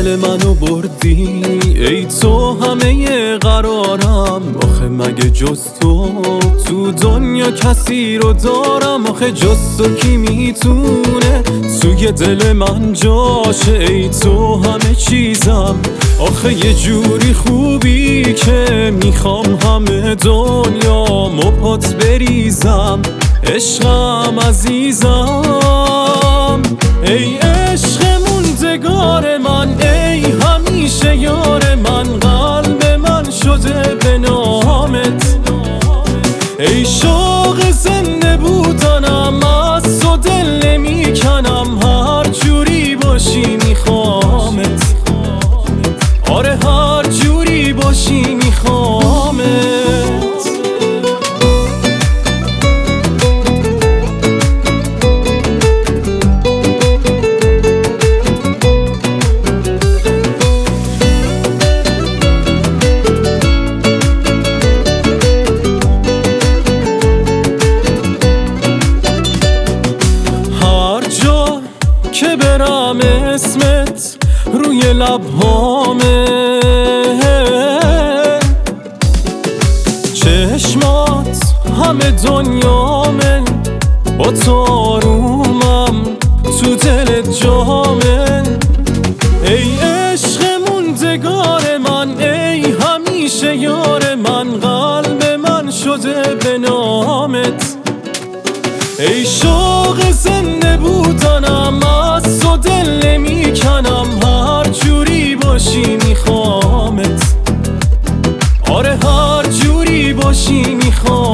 دل منو بردی ای تو همه قرارم. آخه مگه جز تو دنیا کسی رو دارم؟ آخه جز تو کی میتونه توی دل من جاشه؟ ای تو همه چیزم، آخه یه جوری خوبی که میخوام همه دنیا پات بریزم. عشقم عزیزم، ای عشق موندگار من، ای همیشه یار من، قلب من شده به نامت. ای شوق زنده بودنم، از تو دل نمیکنم، هر جوری باشی میخوامت. آره هر جوری باشی میخوامت. که برم اسمت روی لبهامه، چشمات همه دنیامه، با تو آرومم تو دلت جامه. ای عشق موندگار من، ای همیشه یار من، قلب من شده به نامت. ای شوق زنده بودنم، از تو دل نمیکنم، هر جوری باشی میخوامت. آره هر جوری باشی میخوامت.